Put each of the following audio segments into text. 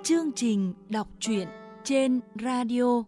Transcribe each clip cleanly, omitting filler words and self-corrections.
Chương trình đọc truyện trên radio.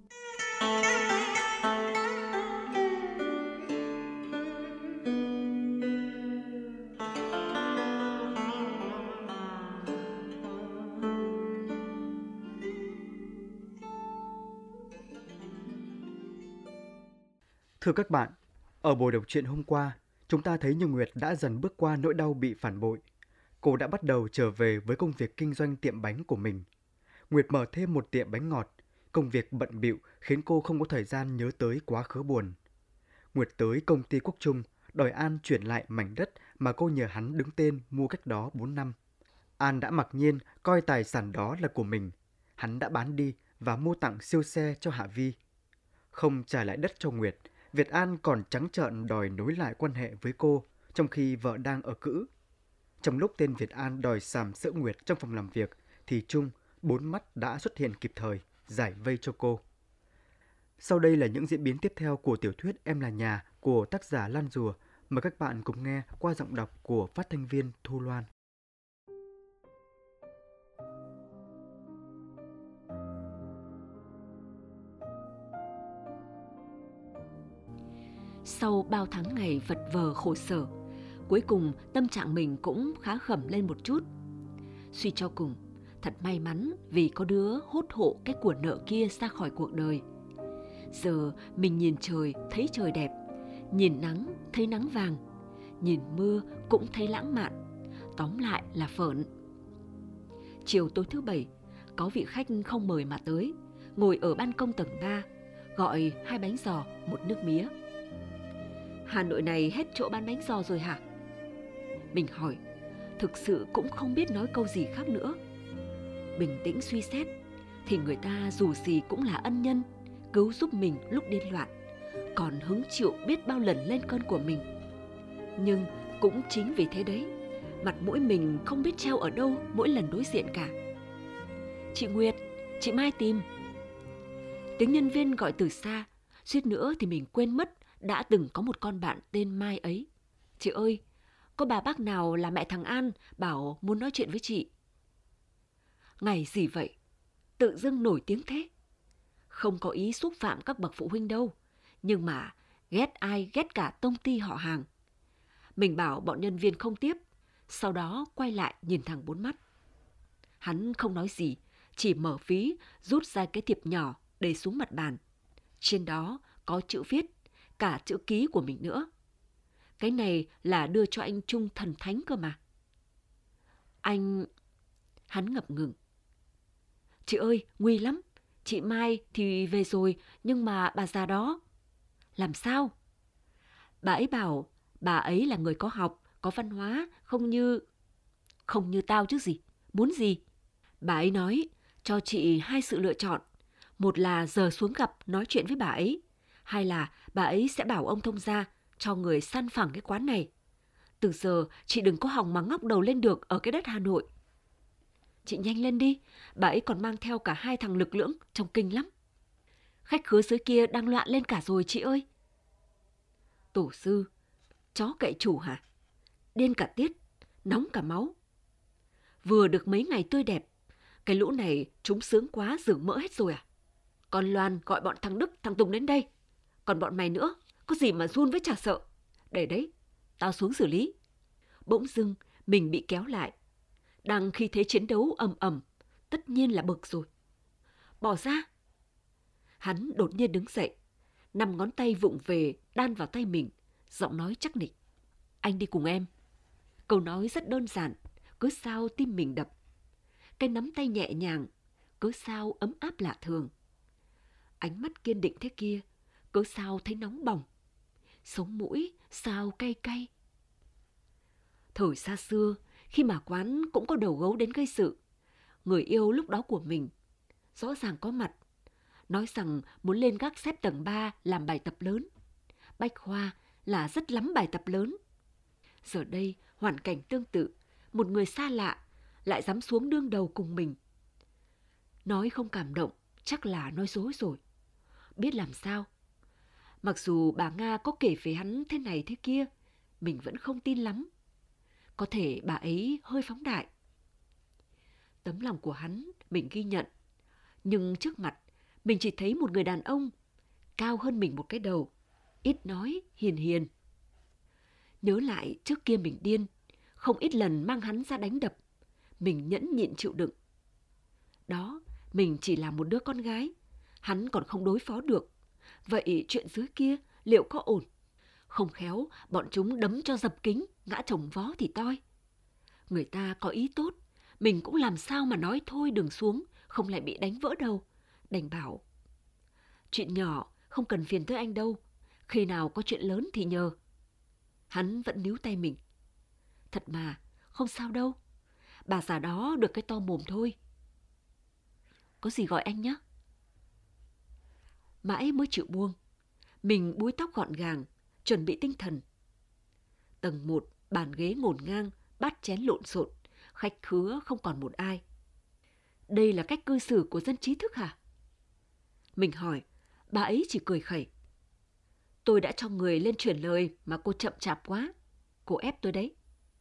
Thưa các bạn, ở buổi đọc truyện hôm qua, chúng ta thấy Như Nguyệt đã dần bước qua nỗi đau bị phản bội. Cô đã bắt đầu trở về với công việc kinh doanh tiệm bánh của mình. Nguyệt mở thêm một tiệm bánh ngọt. Công việc bận bịu khiến cô không có thời gian nhớ tới quá khứ buồn. Nguyệt tới công ty Quốc Trung, đòi An chuyển lại mảnh đất mà cô nhờ hắn đứng tên mua cách đó 4 năm. An đã mặc nhiên coi tài sản đó là của mình. Hắn đã bán đi và mua tặng siêu xe cho Hạ Vi. Không trả lại đất cho Nguyệt, Việt An còn trắng trợn đòi nối lại quan hệ với cô, trong khi vợ đang ở cữ. Trong lúc tên Việt An đòi sàm sỡ Nguyệt trong phòng làm việc, thì Trung, bốn mắt đã xuất hiện kịp thời, giải vây cho cô. Sau đây là những diễn biến tiếp theo của tiểu thuyết Em là nhà của tác giả Lan Rùa. Mời các bạn cùng nghe qua giọng đọc của phát thanh viên Thu Loan. Sau bao tháng ngày vật vờ khổ sở, cuối cùng tâm trạng mình cũng khá khẩm lên một chút. Suy cho cùng, thật may mắn vì có đứa hốt hộ cái của nợ kia ra khỏi cuộc đời. Giờ mình nhìn trời thấy trời đẹp, nhìn nắng thấy nắng vàng, nhìn mưa cũng thấy lãng mạn. Tóm lại là phởn. Chiều tối thứ Bảy, có vị khách không mời mà tới, ngồi ở ban công tầng 3, gọi 2 bánh giò, 1 nước mía. Hà Nội này hết chỗ bán bánh giò rồi hả? Mình hỏi, thực sự cũng không biết nói câu gì khác nữa. Bình tĩnh suy xét, thì người ta dù gì cũng là ân nhân, cứu giúp mình lúc điên loạn, còn hứng chịu biết bao lần lên cơn của mình. Nhưng cũng chính vì thế đấy, mặt mũi mình không biết treo ở đâu mỗi lần đối diện cả. Chị Nguyệt, chị Mai tìm. Tiếng nhân viên gọi từ xa, suýt nữa thì mình quên mất đã từng có một con bạn tên Mai ấy. Chị ơi, có bà bác nào là mẹ thằng An bảo muốn nói chuyện với chị. Ngày gì vậy? Tự dưng nổi tiếng thế. Không có ý xúc phạm các bậc phụ huynh đâu, nhưng mà ghét ai ghét cả tông ty họ hàng. Mình bảo bọn nhân viên không tiếp, sau đó quay lại nhìn thằng bốn mắt. Hắn không nói gì, chỉ mở ví rút ra cái thiệp nhỏ để xuống mặt bàn. Trên đó có chữ viết, cả chữ ký của mình nữa. Cái này là đưa cho anh Trung thần thánh cơ mà. Hắn ngập ngừng. Chị ơi, nguy lắm. Chị Mai thì về rồi, nhưng mà bà già đó. Làm sao? Bà ấy bảo bà ấy là người có học, có văn hóa, không như tao chứ gì. Muốn gì? Bà ấy nói cho chị 2 sự lựa chọn. Một là giờ xuống gặp nói chuyện với bà ấy. Hai là bà ấy sẽ bảo ông thông gia cho người săn phẳng cái quán này. Từ giờ chị đừng có hòng mà ngóc đầu lên được ở cái đất Hà Nội. Chị nhanh lên đi, bà ấy còn mang theo cả 2 thằng lực lưỡng, trông kinh lắm. Khách khứa dưới kia đang loạn lên cả rồi chị ơi. Tổ sư, chó cậy chủ hả? Điên cả tiết, nóng cả máu. Vừa được mấy ngày tươi đẹp, cái lũ này chúng sướng quá rừng mỡ hết rồi à? Còn Loan gọi bọn thằng Đức, thằng Tùng đến đây. Còn bọn mày nữa, có gì mà run với chả sợ. Để đấy, tao xuống xử lý. Bỗng dưng, mình bị kéo lại. Đang khi thế chiến đấu ầm ầm, tất nhiên là bực rồi. Bỏ ra. Hắn đột nhiên đứng dậy, 5 ngón tay vụng về đan vào tay mình, giọng nói chắc nịch. Anh đi cùng em. Câu nói rất đơn giản, cứ sao tim mình đập. Cái nắm tay nhẹ nhàng, cứ sao ấm áp lạ thường. Ánh mắt kiên định thế kia, cứ sao thấy nóng bỏng. Sống mũi sao cay cay. Thời xa xưa, khi mà quán cũng có đầu gấu đến gây sự, người yêu lúc đó của mình rõ ràng có mặt, nói rằng muốn lên gác xếp tầng 3 làm bài tập lớn. Bách khoa là rất lắm bài tập lớn. Giờ đây, hoàn cảnh tương tự, một người xa lạ lại dám xuống đương đầu cùng mình. Nói không cảm động, chắc là nói dối rồi. Biết làm sao? Mặc dù bà Nga có kể về hắn thế này thế kia, mình vẫn không tin lắm. Có thể bà ấy hơi phóng đại. Tấm lòng của hắn Mình ghi nhận. Nhưng trước mặt, mình chỉ thấy một người đàn ông, cao hơn mình một cái đầu, ít nói, hiền hiền. Nhớ lại trước kia mình điên, không ít lần mang hắn ra đánh đập. Mình nhẫn nhịn chịu đựng. Đó, mình chỉ là một đứa con gái, hắn còn không đối phó được. Vậy chuyện dưới kia liệu có ổn? Không khéo, bọn chúng đấm cho dập kính, ngã chồng vó thì toi. Người ta có ý tốt, mình cũng làm sao mà nói thôi đừng xuống, không lại bị đánh vỡ đầu. Đành bảo, chuyện nhỏ, không cần phiền tới anh đâu. Khi nào có chuyện lớn thì nhờ. Hắn vẫn níu tay mình. Thật mà, không sao đâu. Bà già đó được cái to mồm thôi. Có gì gọi anh nhé. Mãi mới chịu buông. Mình búi tóc gọn gàng, chuẩn bị tinh thần. Tầng 1, bàn ghế ngổn ngang, bát chén lộn xộn, khách khứa không còn một ai. Đây là cách cư xử của dân trí thức hả? Mình hỏi, bà ấy chỉ cười khẩy. Tôi đã cho người lên chuyển lời mà cô chậm chạp quá. Cô ép tôi đấy.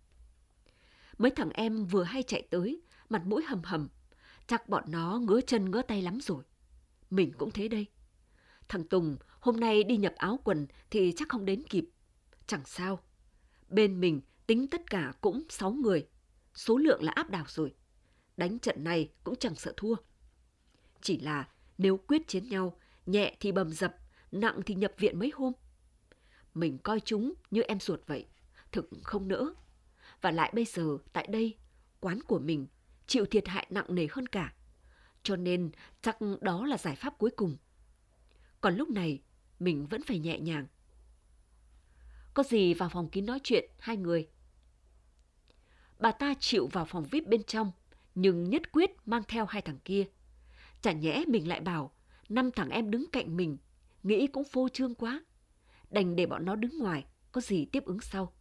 Mấy thằng em vừa hay chạy tới, mặt mũi hầm hầm. Chắc bọn nó ngứa chân ngứa tay lắm rồi. Mình cũng thế đây. Thằng Tùng hôm nay đi nhập áo quần thì chắc không đến kịp. Chẳng sao. Bên mình tính tất cả cũng 6 người. Số lượng là áp đảo rồi. Đánh trận này cũng chẳng sợ thua. Chỉ là nếu quyết chiến nhau, nhẹ thì bầm dập, nặng thì nhập viện mấy hôm. Mình coi chúng như em ruột vậy. Thực không nỡ. Và lại bây giờ tại đây, quán của mình chịu thiệt hại nặng nề hơn cả. Cho nên chắc đó là giải pháp cuối cùng. Còn lúc này, mình vẫn phải nhẹ nhàng. Có gì vào phòng kín nói chuyện, hai người. Bà ta chịu vào phòng VIP bên trong, nhưng nhất quyết mang theo hai thằng kia. Chả nhẽ mình lại bảo, 5 thằng em đứng cạnh mình, nghĩ cũng phô trương quá. Đành để bọn nó đứng ngoài, có gì tiếp ứng sau.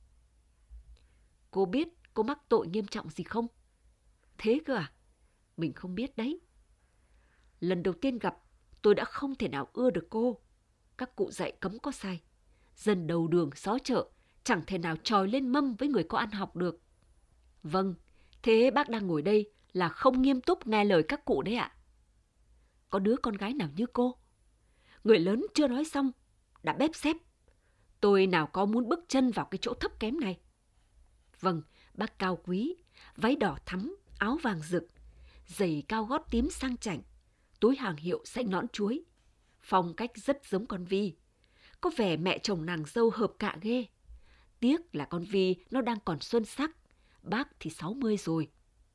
Cô biết cô mắc tội nghiêm trọng gì không? Thế cơ à? Mình không biết đấy. Lần đầu tiên gặp, tôi đã không thể nào ưa được cô. Các cụ dạy cấm có sai. Dân đầu đường xó chợ chẳng thể nào tròi lên mâm với người có ăn học được. Vâng, thế bác đang ngồi đây là không nghiêm túc nghe lời các cụ đấy ạ. Có đứa con gái nào như cô? Người lớn chưa nói xong, đã bếp xếp. Tôi nào có muốn bước chân vào cái chỗ thấp kém này. Vâng, bác cao quý, váy đỏ thắm, áo vàng rực, giày cao gót tím sang chảnh, túi hàng hiệu xanh nõn chuối. Phong cách rất giống con Vi. Có vẻ mẹ chồng nàng dâu hợp cạ ghê. Tiếc là con Vi nó đang còn xuân sắc, bác thì 60 rồi.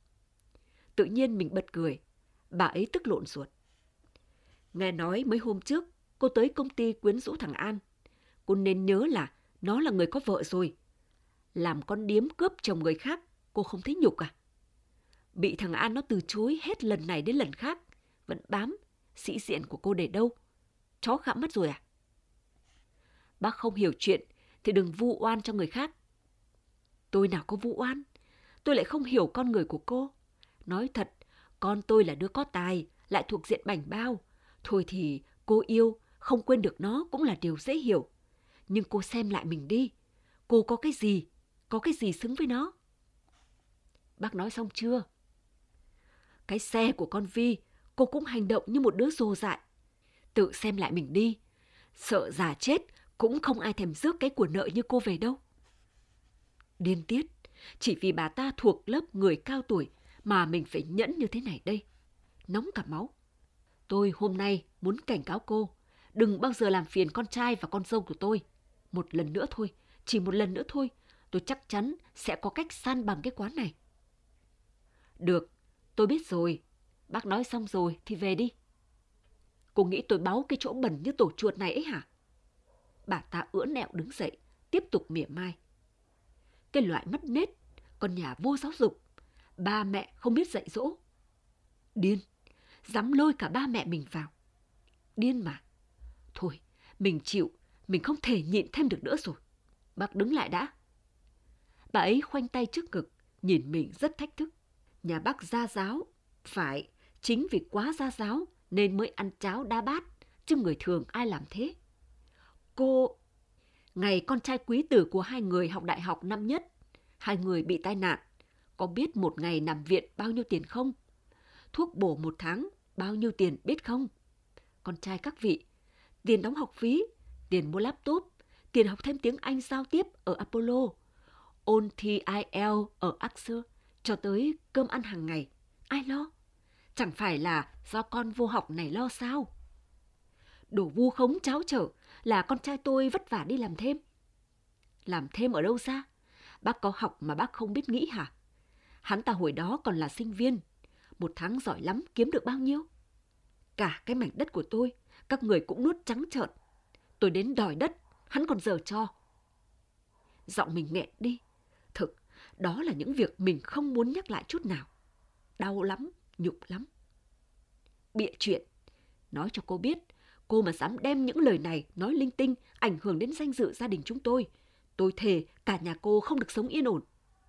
Tự nhiên mình bật cười, bà ấy tức lộn ruột. Nghe nói mấy hôm trước, cô tới công ty quyến rũ thằng An. Cô nên nhớ là nó là người có vợ rồi. Làm con điếm cướp chồng người khác, cô không thấy nhục à? Bị thằng An nó từ chối hết lần này đến lần khác, vẫn bám, sĩ diện của cô để đâu? Chó gặm mất rồi à? Bác không hiểu chuyện thì đừng vu oan cho người khác. Tôi nào có vu oan, tôi lại không hiểu con người của cô. Nói thật, con tôi là đứa có tài, lại thuộc diện bảnh bao. Thôi thì cô yêu, không quên được nó cũng là điều dễ hiểu. Nhưng cô xem lại mình đi, cô có cái gì xứng với nó? Bác nói xong chưa? Cái xe của con Vi, cô cũng hành động như một đứa rồ dại. Tự xem lại mình đi, sợ già chết cũng không ai thèm rước cái của nợ như cô về đâu. Điên tiết, chỉ vì bà ta thuộc lớp người cao tuổi mà mình phải nhẫn như thế này đây. Nóng cả máu. Tôi hôm nay muốn cảnh cáo cô, đừng bao giờ làm phiền con trai và con dâu của tôi. Một lần nữa thôi, chỉ một lần nữa thôi, tôi chắc chắn sẽ có cách san bằng cái quán này. Được, tôi biết rồi. Bác nói xong rồi thì về đi. Cô nghĩ tôi báu cái chỗ bẩn như tổ chuột này ấy hả? Bà ta ưỡn ẹo đứng dậy, tiếp tục mỉa mai. Cái loại mất nết, con nhà vô giáo dục, ba mẹ không biết dạy dỗ. Điên, dám lôi cả ba mẹ mình vào. Điên mà. Thôi, mình chịu, mình không thể nhịn thêm được nữa rồi. Bác đứng lại đã. Bà ấy khoanh tay trước ngực, nhìn mình rất thách thức. Nhà bác gia giáo, phải, chính vì quá gia giáo nên mới ăn cháo đá bát, chứ người thường ai làm thế. Cô... Ngày con trai quý tử của hai người học đại học năm nhất, hai người bị tai nạn. Có biết một ngày nằm viện bao nhiêu tiền không? thuốc bổ một tháng bao nhiêu tiền biết không? Con trai các vị, tiền đóng học phí, tiền mua laptop, tiền học thêm tiếng Anh giao tiếp ở Apollo, ôn thi IELTS ở Axel, cho tới cơm ăn hàng ngày. Ai lo? Chẳng phải là do con vô học này lo sao? Đồ vu khống tráo trở là con trai tôi vất vả đi làm thêm. Làm thêm ở đâu ra? Bác có học mà bác không biết nghĩ hả? Hắn ta hồi đó còn là sinh viên. Một tháng giỏi lắm kiếm được bao nhiêu? Cả cái mảnh đất của tôi, các người cũng nuốt trắng trợn. Tôi đến đòi đất, hắn còn giở cho. Giọng mình nghẹn đi. Thực, đó là những việc mình không muốn nhắc lại chút nào. Đau lắm, nhục lắm. Bịa chuyện. Nói cho cô biết, cô mà dám đem những lời này nói linh tinh ảnh hưởng đến danh dự gia đình chúng tôi thề cả nhà cô không được sống yên ổn.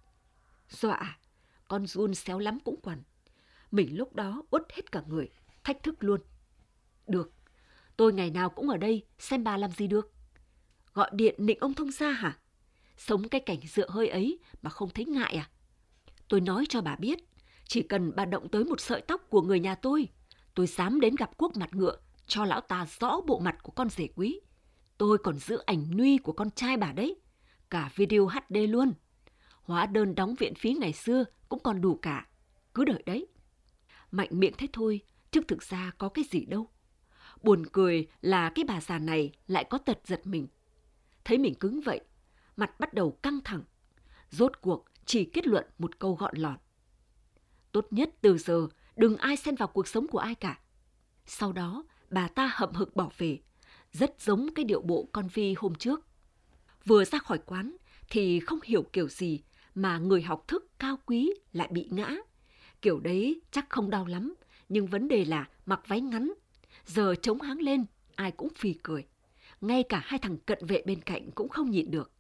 Dọa, con run xéo lắm cũng quằn. Mình lúc đó uất hết cả người, thách thức luôn. Được, tôi ngày nào cũng ở đây, xem bà làm gì được. Gọi điện nịnh ông thông gia hả? Sống cái cảnh dựa hơi ấy mà không thấy ngại à? Tôi nói cho bà biết, chỉ cần bà động tới một sợi tóc của người nhà tôi dám đến gặp Quốc mặt ngựa, cho lão ta rõ bộ mặt của con rể quý. Tôi còn giữ ảnh nude của con trai bà đấy, cả video HD luôn. Hóa đơn đóng viện phí ngày xưa cũng còn đủ cả, cứ đợi đấy. Mạnh miệng thế thôi, chứ thực ra có cái gì đâu. Buồn cười là cái bà già này lại có tật giật mình. Thấy mình cứng vậy, mặt bắt đầu căng thẳng. Rốt cuộc chỉ kết luận một câu gọn lọt. Tốt nhất từ giờ đừng ai xen vào cuộc sống của ai cả. Sau đó bà ta hậm hực bỏ về, rất giống cái điệu bộ con Vi hôm trước. Vừa ra khỏi quán thì không hiểu kiểu gì mà người học thức cao quý lại bị ngã. Kiểu đấy chắc không đau lắm, nhưng vấn đề là mặc váy ngắn. Giờ chống háng lên, ai cũng phì cười. Ngay cả hai thằng cận vệ bên cạnh cũng không nhịn được.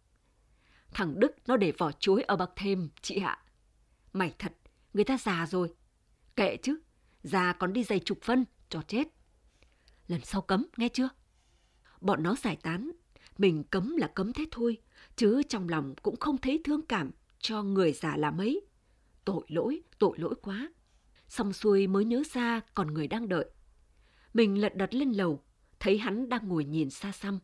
Thằng Đức nó để vỏ chuối ở bậc thềm, chị ạ. Mày thật, người ta già rồi. Kệ chứ, già còn đi giày chục phân, cho chết. Lần sau cấm, nghe chưa? Bọn nó giải tán, mình cấm là cấm thế thôi, chứ trong lòng cũng không thấy thương cảm cho người già là mấy. Tội lỗi quá. Xong xuôi mới nhớ ra còn người đang đợi. Mình lật đật lên lầu, thấy hắn đang ngồi nhìn xa xăm.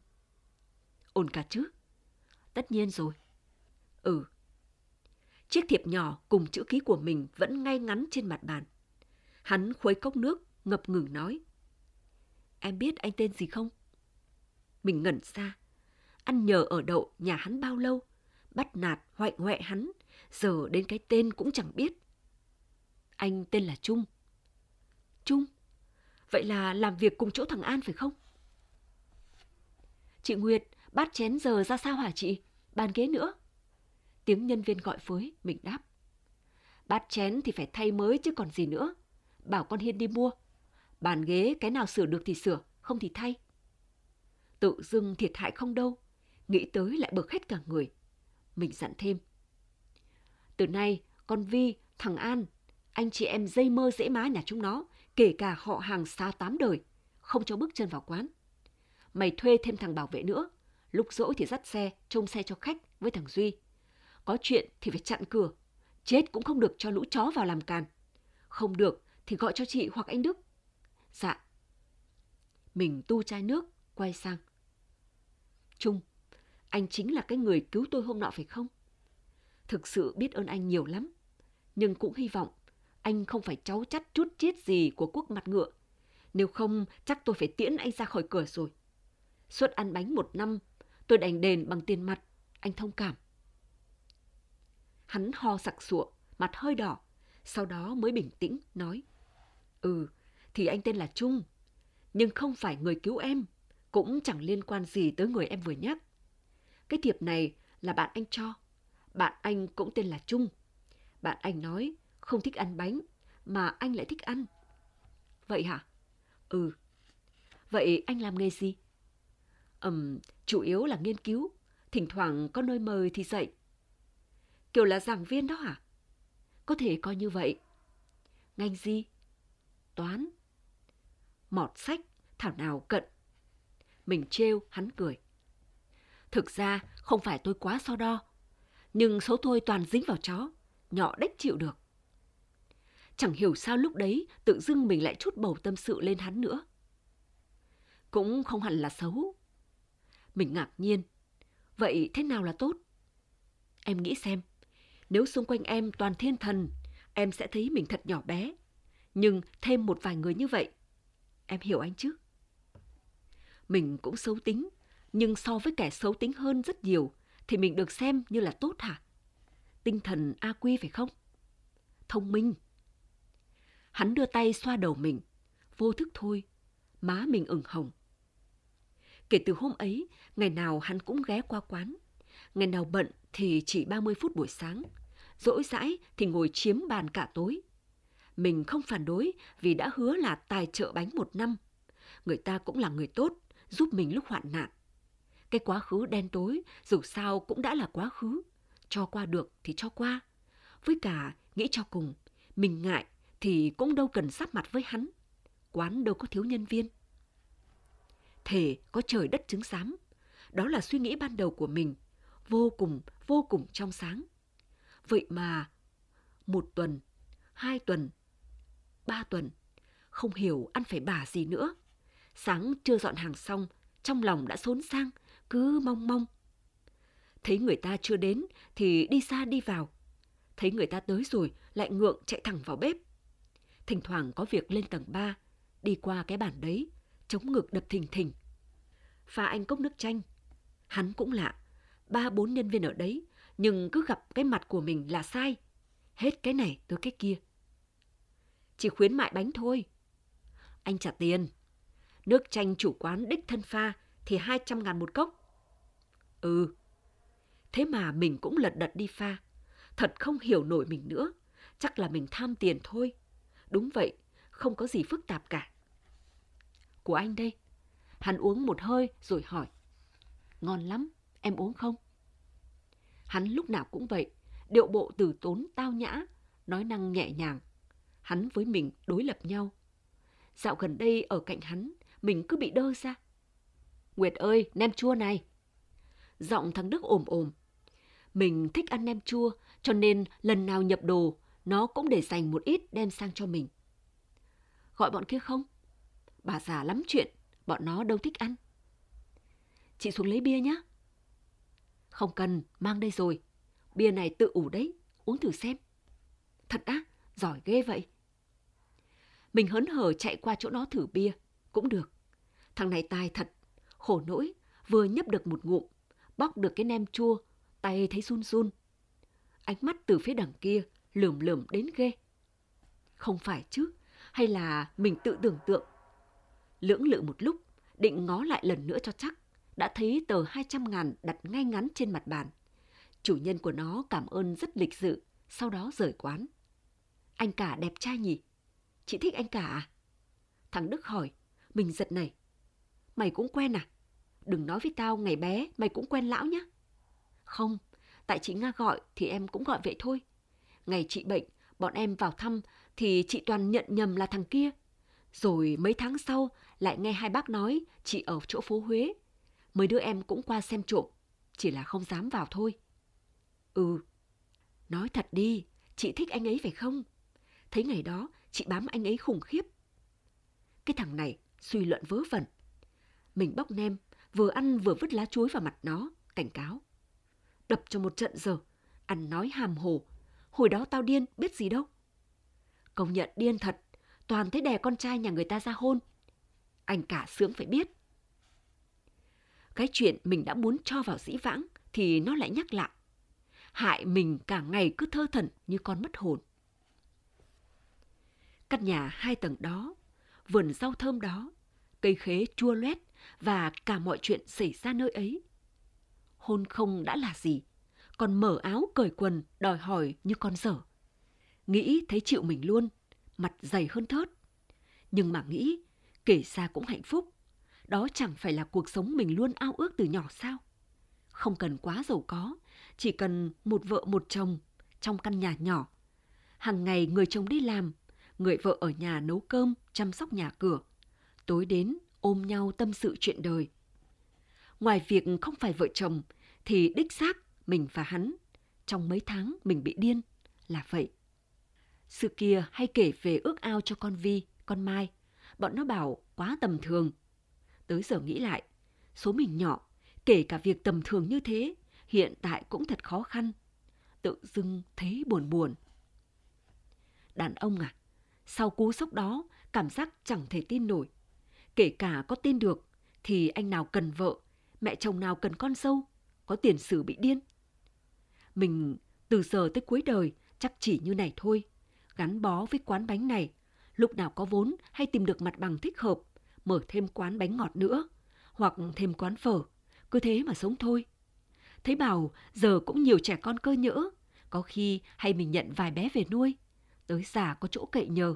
Ổn cả chứ? Tất nhiên rồi. Ừ. Chiếc thiệp nhỏ cùng chữ ký của mình vẫn ngay ngắn trên mặt bàn. Hắn khuấy cốc nước, ngập ngừng nói. Em biết anh tên gì không? Mình ngẩn ra. Ăn nhờ ở đậu nhà hắn bao lâu? Bắt nạt, hoạnh hoẹ hắn, giờ đến cái tên cũng chẳng biết. Anh tên là Trung. Trung? Vậy là làm việc cùng chỗ thằng An phải không? Chị Nguyệt, bát chén giờ ra sao hả chị? Bàn ghế nữa. Tiếng nhân viên gọi với, mình đáp. Bát chén thì phải thay mới chứ còn gì nữa. Bảo con Hiên đi mua. Bàn ghế cái nào sửa được thì sửa, không thì thay. Tự dưng thiệt hại không đâu. Nghĩ tới lại bực hết cả người. Mình dặn thêm. Từ nay, con Vi, thằng An, anh chị em dây mơ dễ má nhà chúng nó, kể cả họ hàng xa 8 đời, không cho bước chân vào quán. Mày thuê thêm thằng bảo vệ nữa. Lúc rỗi thì dắt xe, trông xe cho khách với thằng Duy. Có chuyện thì phải chặn cửa. Chết cũng không được cho lũ chó vào làm càn. Không được thì gọi cho chị hoặc anh Đức. Dạ. Mình tu chai nước, quay sang. Trung, anh chính là cái người cứu tôi hôm nọ phải không? Thực sự biết ơn anh nhiều lắm. Nhưng cũng hy vọng anh không phải cháu chắt chút chiết gì của Quốc mặt ngựa. Nếu không chắc tôi phải tiễn anh ra khỏi cửa rồi. Suất ăn bánh 1 năm tôi đành đền bằng tiền mặt. Anh thông cảm. Hắn ho sặc sụa, mặt hơi đỏ. Sau đó mới bình tĩnh nói. Ừ, thì anh tên là Trung. Nhưng không phải người cứu em. Cũng chẳng liên quan gì tới người em vừa nhắc. Cái thiệp này là bạn anh cho. Bạn anh cũng tên là Trung. Bạn anh nói không thích ăn bánh, mà anh lại thích ăn. Vậy hả? Ừ. Vậy anh làm nghề gì? Chủ yếu là nghiên cứu. Thỉnh thoảng có nơi mời thì dạy. Kiểu là giảng viên đó hả? Có thể coi như vậy. Ngành gì? Toán. Mọt sách, thảo nào cận. Mình trêu, hắn cười. Thực ra không phải tôi quá so đo. Nhưng số tôi toàn dính vào chó. Nhỏ đếch chịu được. Chẳng hiểu sao lúc đấy tự dưng mình lại trút bầu tâm sự lên hắn nữa. Cũng không hẳn là xấu. Mình ngạc nhiên. Vậy thế nào là tốt? Em nghĩ xem, nếu xung quanh em toàn thiên thần, em sẽ thấy mình thật nhỏ bé. Nhưng thêm một vài người như vậy, em hiểu anh chứ? Mình cũng xấu tính, nhưng so với kẻ xấu tính hơn rất nhiều, thì mình được xem như là tốt hả? Tinh thần AQ phải không? Thông minh. Hắn đưa tay xoa đầu mình, vô thức thôi, má mình ửng hồng. Kể từ hôm ấy, ngày nào hắn cũng ghé qua quán. Ngày nào bận thì chỉ 30 phút buổi sáng, rỗi rãi thì ngồi chiếm bàn cả tối. Mình không phản đối vì đã hứa là tài trợ bánh 1 năm. Người ta cũng là người tốt, giúp mình lúc hoạn nạn. Cái quá khứ đen tối dù sao cũng đã là quá khứ, cho qua được thì cho qua. Với cả, nghĩ cho cùng, mình ngại thì cũng đâu cần sắp mặt với hắn. Quán đâu có thiếu nhân viên. Thề có trời đất chứng giám, đó là suy nghĩ ban đầu của mình, vô cùng trong sáng. Vậy mà 1 tuần, 2 tuần, 3 tuần, không hiểu ăn phải bả gì nữa. Sáng chưa dọn hàng xong, trong lòng đã xốn sang, cứ mong mong. Thấy người ta chưa đến thì đi xa đi vào. Thấy người ta tới rồi lại ngượng chạy thẳng vào bếp. Thỉnh thoảng có việc lên tầng 3, đi qua cái bàn đấy, chống ngực đập thình thình. Pha anh cốc nước chanh. Hắn cũng lạ, 3-4 nhân viên ở đấy, nhưng cứ gặp cái mặt của mình là sai. Hết cái này tới cái kia. Chỉ khuyến mại bánh thôi. Anh trả tiền. Nước chanh chủ quán đích thân pha thì 200.000 một cốc. Ừ. Thế mà mình cũng lật đật đi pha. Thật không hiểu nổi mình nữa. Chắc là mình tham tiền thôi. Đúng vậy, không có gì phức tạp cả. Của anh đây. Hắn uống một hơi rồi hỏi. Ngon lắm, em uống không? Hắn lúc nào cũng vậy, điệu bộ từ tốn tao nhã, nói năng nhẹ nhàng. Hắn với mình đối lập nhau. Dạo gần đây ở cạnh hắn, mình cứ bị đơ ra. Nguyệt ơi, nem chua này. Giọng thằng Đức ồm ồm. Mình thích ăn nem chua, cho nên lần nào nhập đồ, nó cũng để dành một ít đem sang cho mình. Gọi bọn kia không? Bà già lắm chuyện, bọn nó đâu thích ăn. Chị xuống lấy bia nhé. Không cần, mang đây rồi. Bia này tự ủ đấy, uống thử xem. Thật á, giỏi ghê vậy. Mình hớn hở chạy qua chỗ nó thử bia, cũng được. Thằng này tài thật, khổ nỗi, vừa nhấp được một ngụm, bóc được cái nem chua, tay thấy run run. Ánh mắt từ phía đằng kia, lườm lườm đến ghê. Không phải chứ, hay là mình tự tưởng tượng. Lưỡng lự một lúc, định ngó lại lần nữa cho chắc, đã thấy tờ 200.000 đặt ngay ngắn trên mặt bàn. Chủ nhân của nó cảm ơn rất lịch sự, sau đó rời quán. Anh cả đẹp trai nhỉ? Chị thích anh cả à? Thằng Đức hỏi, mình giật nảy. Mày cũng quen à? Đừng nói với tao ngày bé mày cũng quen lão nhá. Không, tại chị Nga gọi thì em cũng gọi vậy thôi. Ngày chị bệnh, bọn em vào thăm thì chị toàn nhận nhầm là thằng kia. Rồi mấy tháng sau lại nghe hai bác nói chị ở chỗ phố Huế. Mấy đứa em cũng qua xem trộm, chỉ là không dám vào thôi. Ừ, nói thật đi, chị thích anh ấy phải không? Thấy ngày đó chị bám anh ấy khủng khiếp. Cái thằng này suy luận vớ vẩn. Mình bóc nem, vừa ăn vừa vứt lá chuối vào mặt nó, cảnh cáo. Đập cho một trận giờ, ăn nói hàm hồ. Hồi đó tao điên, biết gì đâu. Công nhận điên thật, toàn thấy đè con trai nhà người ta ra hôn. Anh cả sướng phải biết. Cái chuyện mình đã muốn cho vào dĩ vãng thì nó lại nhắc lại. Hại mình cả ngày cứ thơ thẩn như con mất hồn. Căn nhà 2 tầng đó, vườn rau thơm đó, cây khế chua loét và cả mọi chuyện xảy ra nơi ấy. Hôn không đã là gì, còn mở áo cởi quần đòi hỏi như con dở. Nghĩ thấy chịu mình luôn, mặt dày hơn thớt. Nhưng mà nghĩ, kể ra cũng hạnh phúc. Đó chẳng phải là cuộc sống mình luôn ao ước từ nhỏ sao? Không cần quá giàu có, chỉ cần một vợ một chồng trong căn nhà nhỏ. Hàng ngày người chồng đi làm, người vợ ở nhà nấu cơm, chăm sóc nhà cửa. Tối đến ôm nhau tâm sự chuyện đời. Ngoài việc không phải vợ chồng, thì đích xác mình và hắn, trong mấy tháng mình bị điên, là vậy. Xưa kia hay kể về ước ao cho con Vi, con Mai. Bọn nó bảo quá tầm thường. Tới giờ nghĩ lại, số mình nhỏ, kể cả việc tầm thường như thế, hiện tại cũng thật khó khăn. Tự dưng thấy buồn buồn. Đàn ông à, sau cú sốc đó, cảm giác chẳng thể tin nổi. Kể cả có tin được, thì anh nào cần vợ, mẹ chồng nào cần con dâu, có tiền sử bị điên. Mình từ giờ tới cuối đời chắc chỉ như này thôi, gắn bó với quán bánh này, lúc nào có vốn hay tìm được mặt bằng thích hợp, mở thêm quán bánh ngọt nữa, hoặc thêm quán phở, cứ thế mà sống thôi. Thấy bảo giờ cũng nhiều trẻ con cơ nhỡ, có khi hay mình nhận vài bé về nuôi, tới già có chỗ cậy nhờ.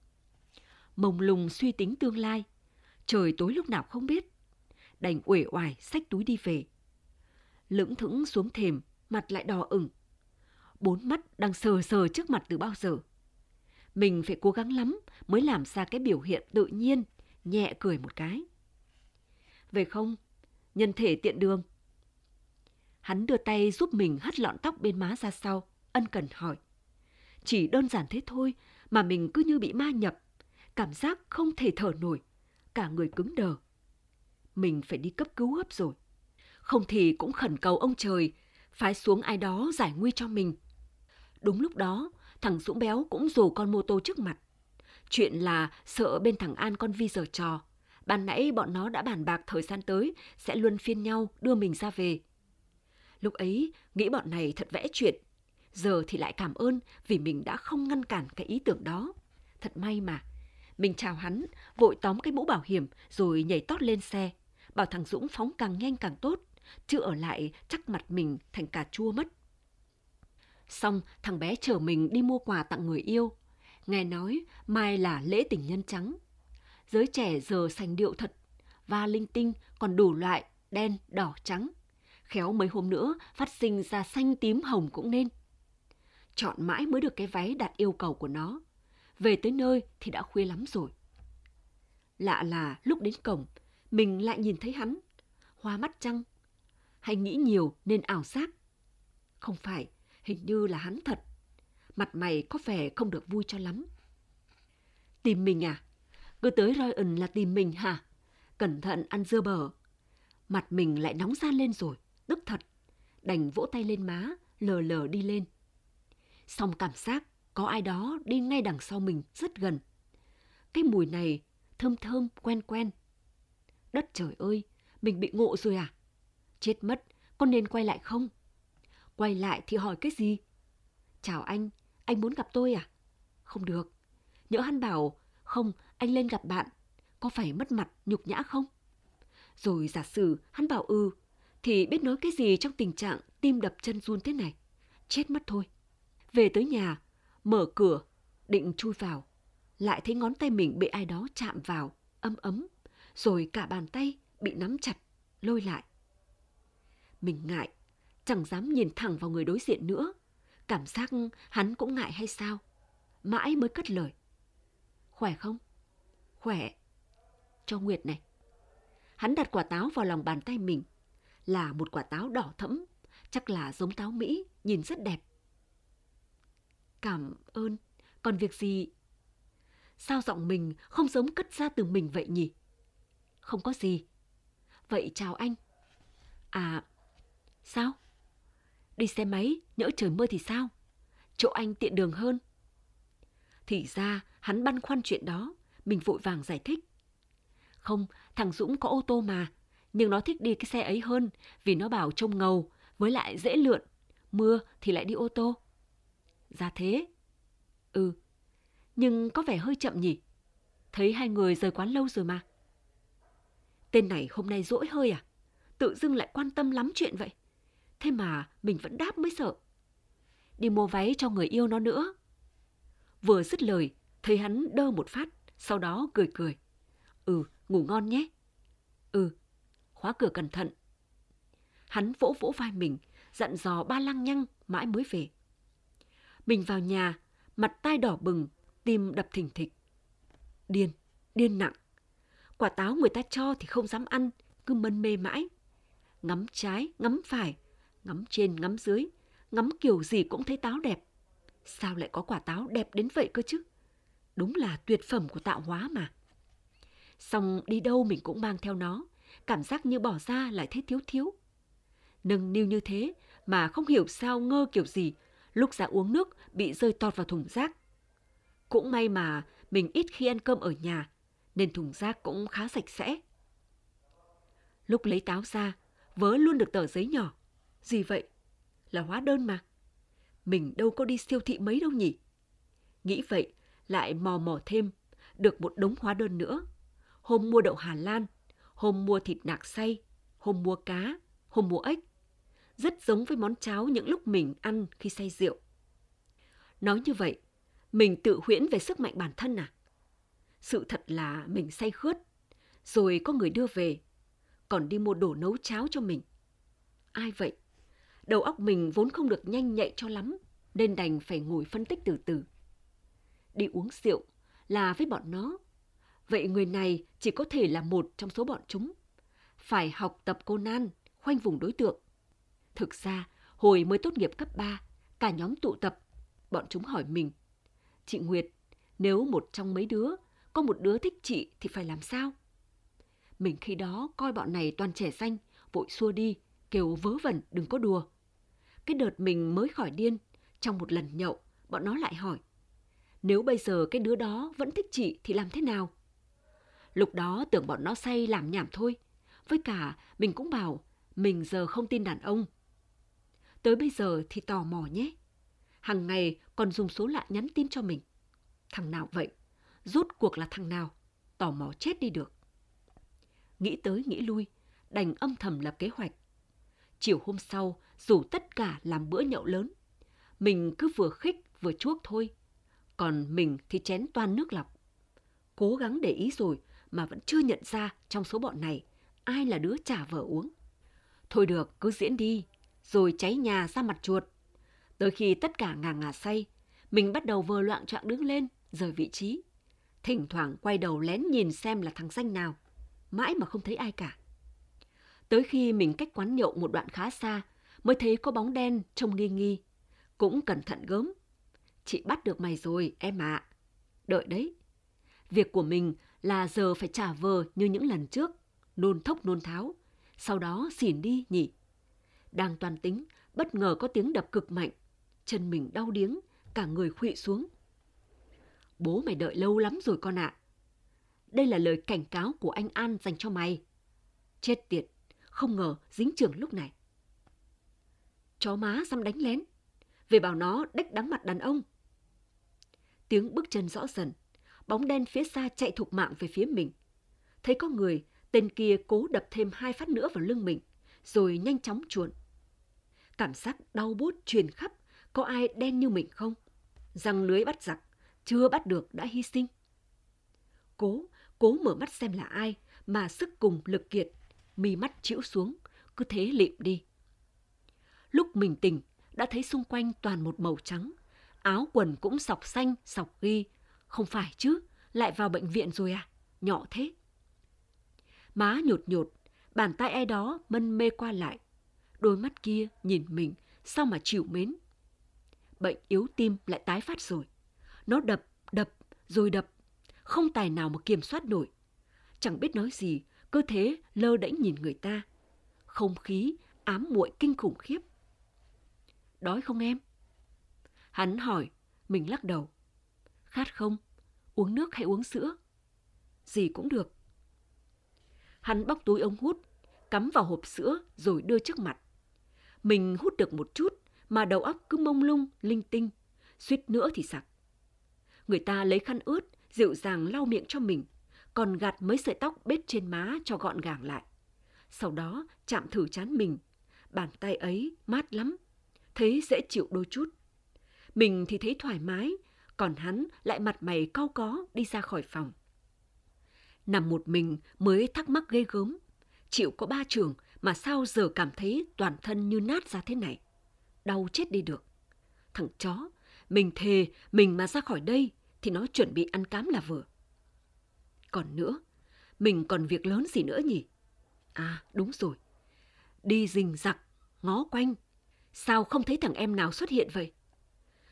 Mông lung suy tính tương lai, trời tối lúc nào không biết, đành uể oải xách túi đi về. Lững thững xuống thềm, mặt lại đỏ ửng. 4 mắt đang sờ sờ trước mặt từ bao giờ. Mình phải cố gắng lắm mới làm ra cái biểu hiện tự nhiên, nhẹ cười một cái. Về không? Nhân thể tiện đường. Hắn đưa tay giúp mình hất lọn tóc bên má ra sau, ân cần hỏi. Chỉ đơn giản thế thôi mà mình cứ như bị ma nhập, cảm giác không thể thở nổi, cả người cứng đờ. Mình phải đi cấp cứu gấp rồi. Không thì cũng khẩn cầu ông trời phái xuống ai đó giải nguy cho mình. Đúng lúc đó, thằng Dũng béo cũng rồ con mô tô trước mặt. Chuyện là sợ bên thằng An con Vi giở trò. Ban nãy bọn nó đã bàn bạc thời gian tới sẽ luân phiên nhau đưa mình ra về. Lúc ấy nghĩ bọn này thật vẽ chuyện. Giờ thì lại cảm ơn vì mình đã không ngăn cản cái ý tưởng đó. Thật may mà. Mình chào hắn, vội tóm cái mũ bảo hiểm rồi nhảy tót lên xe. Bảo thằng Dũng phóng càng nhanh càng tốt, chứ ở lại chắc mặt mình thành cà chua mất. Xong thằng bé chở mình đi mua quà tặng người yêu. Nghe nói mai là lễ tình nhân trắng. Giới trẻ giờ sành điệu thật, và linh tinh còn đủ loại đen, đỏ, trắng. Khéo mấy hôm nữa phát sinh ra xanh tím hồng cũng nên. Chọn mãi mới được cái váy đạt yêu cầu của nó. Về tới nơi thì đã khuya lắm rồi. Lạ là lúc đến cổng, mình lại nhìn thấy hắn. Hoa mắt chăng? Hay nghĩ nhiều nên ảo giác? Không phải, hình như là hắn thật. Mặt mày có vẻ không được vui cho lắm. Tìm mình à? Cứ tới Ryan là tìm mình hả? Cẩn thận ăn dưa bở. Mặt mình lại nóng gian lên rồi, tức thật. Đành vỗ tay lên má, lờ lờ đi lên. Xong cảm giác có ai đó đi ngay đằng sau mình rất gần. Cái mùi này thơm thơm quen quen. Đất trời ơi, mình bị ngộ rồi à? Chết mất, có nên quay lại không? Quay lại thì hỏi cái gì? Chào anh muốn gặp tôi à? Không được. Nhỡ hắn bảo, không, anh lên gặp bạn, có phải mất mặt, nhục nhã không? Rồi giả sử hắn bảo thì biết nói cái gì trong tình trạng tim đập chân run thế này? Chết mất thôi. Về tới nhà, mở cửa, định chui vào, lại thấy ngón tay mình bị ai đó chạm vào, ấm ấm, rồi cả bàn tay bị nắm chặt, lôi lại. Mình ngại, chẳng dám nhìn thẳng vào người đối diện nữa. Cảm giác hắn cũng ngại hay sao? Mãi mới cất lời. Khỏe không? Khỏe. Cho Nguyệt này. Hắn đặt quả táo vào lòng bàn tay mình. Là một quả táo đỏ thẫm, chắc là giống táo Mỹ, nhìn rất đẹp. Cảm ơn, còn việc gì? Sao giọng mình không giống cất ra từ mình vậy nhỉ? Không có gì. Vậy chào anh. À, sao? Đi xe máy, nhỡ trời mưa thì sao? Chỗ anh tiện đường hơn. Thì ra hắn băn khoăn chuyện đó, mình vội vàng giải thích. Không, thằng Dũng có ô tô mà, nhưng nó thích đi cái xe ấy hơn vì nó bảo trông ngầu, với lại dễ lượn, mưa thì lại đi ô tô. Ra thế? Nhưng có vẻ hơi chậm nhỉ? Thấy hai người rời quán lâu rồi mà. Tên này hôm nay dỗi hơi à? Tự dưng lại quan tâm lắm chuyện vậy. Thế mà mình vẫn đáp mới sợ. Đi mua váy cho người yêu nó nữa. Vừa dứt lời, thấy hắn đơ một phát, sau đó cười cười. Ngủ ngon nhé. Khóa cửa cẩn thận. Hắn vỗ vỗ vai mình, dặn dò ba lăng nhăng mãi mới về. Mình vào nhà, mặt tai đỏ bừng, tim đập thình thịch. Điên nặng. Quả táo người ta cho thì không dám ăn, cứ mân mê mãi. Ngắm trái, ngắm phải, ngắm trên, ngắm dưới, ngắm kiểu gì cũng thấy táo đẹp. Sao lại có quả táo đẹp đến vậy cơ chứ? Đúng là tuyệt phẩm của tạo hóa mà. Xong đi đâu mình cũng mang theo nó, cảm giác như bỏ ra lại thấy thiếu thiếu. Nâng niu như thế mà không hiểu sao ngơ kiểu gì, lúc ra uống nước bị rơi tọt vào thùng rác. Cũng may mà mình ít khi ăn cơm ở nhà, nên thùng rác cũng khá sạch sẽ. Lúc lấy táo ra, vớ luôn được tờ giấy nhỏ. Gì vậy? Là hóa đơn mà. Mình đâu có đi siêu thị mấy đâu nhỉ? Nghĩ vậy, lại mò mò thêm, được một đống hóa đơn nữa. Hôm mua đậu Hà Lan, hôm mua thịt nạc xay, hôm mua cá, hôm mua ếch. Rất giống với món cháo những lúc mình ăn khi say rượu. Nói như vậy, mình tự huyễn về sức mạnh bản thân à? Sự thật là mình say khướt, rồi có người đưa về, còn đi mua đồ nấu cháo cho mình. Ai vậy? Đầu óc mình vốn không được nhanh nhạy cho lắm, nên đành phải ngồi phân tích từ từ. Đi uống rượu là với bọn nó. Vậy người này chỉ có thể là một trong số bọn chúng. Phải học tập Conan, khoanh vùng đối tượng. Thực ra, hồi mới tốt nghiệp cấp 3, cả nhóm tụ tập, bọn chúng hỏi mình: chị Nguyệt, nếu một trong mấy đứa có một đứa thích chị thì phải làm sao? Mình khi đó coi bọn này toàn trẻ xanh, vội xua đi, kêu vớ vẩn đừng có đùa. Cái đợt mình mới khỏi điên, trong một lần nhậu, bọn nó lại hỏi: nếu bây giờ cái đứa đó vẫn thích chị thì làm thế nào? Lúc đó tưởng bọn nó say làm nhảm thôi. Với cả mình cũng bảo mình giờ không tin đàn ông. Tới bây giờ thì tò mò nhé. Hằng ngày còn dùng số lạ nhắn tin cho mình. Thằng nào vậy? Rốt cuộc là thằng nào? Tò mò chết đi được. Nghĩ tới nghĩ lui, đành âm thầm lập kế hoạch. Chiều hôm sau, rủ tất cả làm bữa nhậu lớn. Mình cứ vừa khích vừa chuốc thôi. Còn mình thì chén toan nước lọc. Cố gắng để ý rồi mà vẫn chưa nhận ra trong số bọn này ai là đứa trả vợ uống. Thôi được, cứ diễn đi, rồi cháy nhà ra mặt chuột. Tới khi tất cả ngà ngà say, mình bắt đầu vờ loạng choạng đứng lên, rời vị trí. Thỉnh thoảng quay đầu lén nhìn xem là thằng danh nào, mãi mà không thấy ai cả. Tới khi mình cách quán nhậu một đoạn khá xa, mới thấy có bóng đen trông nghi nghi. Cũng cẩn thận gớm: chị bắt được mày rồi, em ạ. Đợi đấy. Việc của mình là giờ phải trả vờ như những lần trước, nôn thốc nôn tháo, sau đó xỉn đi nhỉ. Đang toan tính, bất ngờ có tiếng đập cực mạnh. Chân mình đau điếng, cả người khuỵu xuống. Bố mày đợi lâu lắm rồi con ạ. Đây là lời cảnh cáo của anh An dành cho mày. Chết tiệt, không ngờ dính chưởng lúc này. Chó má dám đánh lén, về bảo nó đếch đáng mặt đàn ông. Tiếng bước chân rõ dần, bóng đen phía xa chạy thục mạng về phía mình. Thấy có người, tên kia cố đập thêm 2 phát nữa vào lưng mình, rồi nhanh chóng chuồn. Cảm giác đau buốt truyền khắp, có ai đen như mình không? Răng lưới bắt giặc, chưa bắt được đã hy sinh. Cố mở mắt xem là ai, mà sức cùng lực kiệt, mi mắt chĩu xuống, cứ thế lịm đi. Lúc mình tỉnh, đã thấy xung quanh toàn một màu trắng, áo quần cũng sọc xanh, sọc ghi. Không phải chứ, lại vào bệnh viện rồi à, nhỏ thế. Má nhột nhột, bàn tay ai đó mân mê qua lại. Đôi mắt kia nhìn mình, sao mà chịu mến. Bệnh yếu tim lại tái phát rồi. Nó đập, rồi đập, không tài nào mà kiểm soát nổi. Chẳng biết nói gì, cơ thế lơ đễnh nhìn người ta. Không khí ám muội kinh khủng khiếp. Đói không em? Hắn hỏi, mình lắc đầu. Khát không? Uống nước hay uống sữa? Gì cũng được. Hắn bóc túi ống hút, cắm vào hộp sữa rồi đưa trước mặt. Mình hút được một chút mà đầu óc cứ mông lung, linh tinh, suýt nữa thì sặc. Người ta lấy khăn ướt, dịu dàng lau miệng cho mình, còn gạt mấy sợi tóc bết trên má cho gọn gàng lại. Sau đó chạm thử trán mình, bàn tay ấy mát lắm, thấy dễ chịu đôi chút. Mình thì thấy thoải mái, còn hắn lại mặt mày cau có đi ra khỏi phòng. Nằm một mình mới thắc mắc ghê gớm, chịu có 3 chưởng mà sao giờ cảm thấy toàn thân như nát ra thế này. Đau chết đi được. Thằng chó, mình thề mình mà ra khỏi đây thì nó chuẩn bị ăn cám là vừa. Còn nữa, mình còn việc lớn gì nữa nhỉ? À đúng rồi, đi rình rặc, ngó quanh, sao không thấy thằng em nào xuất hiện vậy?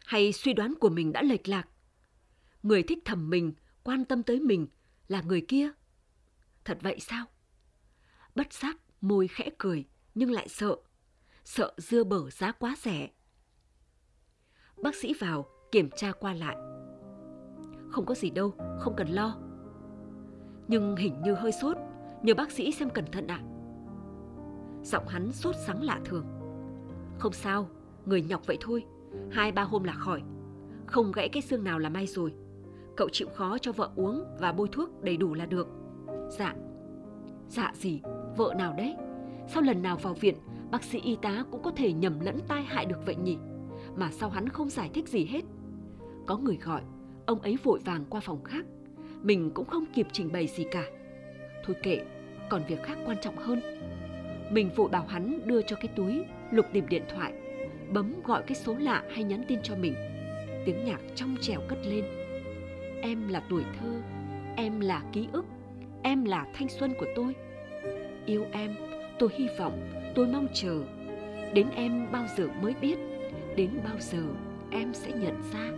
Hay suy đoán của mình đã lệch lạc? Người thích thầm mình, quan tâm tới mình là người kia. Thật vậy sao? Bất giác môi khẽ cười nhưng lại sợ dưa bở giá quá rẻ. Bác sĩ vào kiểm tra qua lại. Không có gì đâu, không cần lo. Nhưng hình như hơi sốt, nhờ bác sĩ xem cẩn thận ạ. Giọng hắn sốt sắng lạ thường. Không sao, người nhọc vậy thôi, 2-3 hôm là khỏi. Không gãy cái xương nào là may rồi. Cậu chịu khó cho vợ uống và bôi thuốc đầy đủ là được. Dạ gì? Vợ nào đấy? Sao lần nào vào viện, bác sĩ y tá cũng có thể nhầm lẫn tai hại được vậy nhỉ? Mà sao hắn không giải thích gì hết? Có người gọi, ông ấy vội vàng qua phòng khác. Mình cũng không kịp trình bày gì cả. Thôi kệ, còn việc khác quan trọng hơn. Mình vội bảo hắn đưa cho cái túi, lục tìm điện thoại, bấm gọi cái số lạ hay nhắn tin cho mình. Tiếng nhạc trong trẻo cất lên. Em là tuổi thơ, em là ký ức, em là thanh xuân của tôi. Yêu em, tôi hy vọng, tôi mong chờ. Đến em bao giờ mới biết, đến bao giờ em sẽ nhận ra.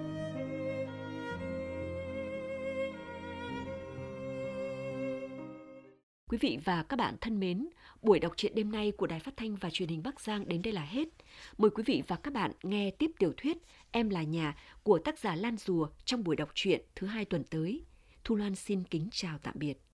Quý vị và các bạn thân mến, buổi đọc truyện đêm nay của Đài Phát thanh và Truyền hình Bắc Giang đến đây là hết. Mời quý vị và các bạn nghe tiếp tiểu thuyết Em là nhà của tác giả Lan Rùa trong buổi đọc truyện thứ 2 tuần tới. Thu Loan xin kính chào tạm biệt.